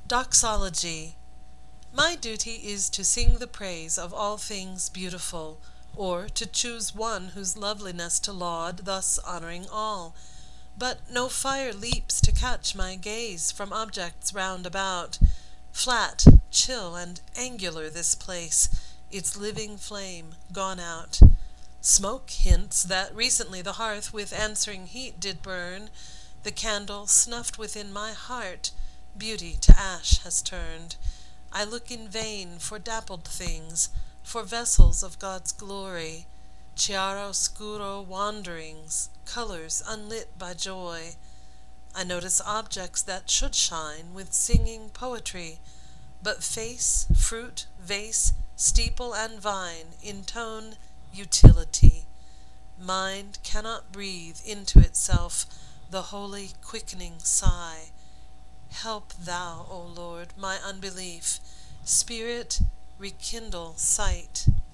Doxology. My duty is to sing the praise of all things beautiful, or to choose one whose loveliness to laud, thus honoring all. But no fire leaps to catch my gaze from objects round about. Flat, chill, and angular this place, its living flame gone out. Smoke hints that recently the hearth with answering heat did burn. The candle snuffed within my heart, beauty to ash has turned. I look in vain for dappled things, for vessels of God's glory, chiaroscuro wanderings, colors unlit by joy. I notice objects that should shine with singing poetry, but face, fruit, vase, steeple, and vine intone utility. Mind cannot breathe into itself the holy quickening sigh. Help thou, O Lord, my unbelief. Spirit, rekindle sight.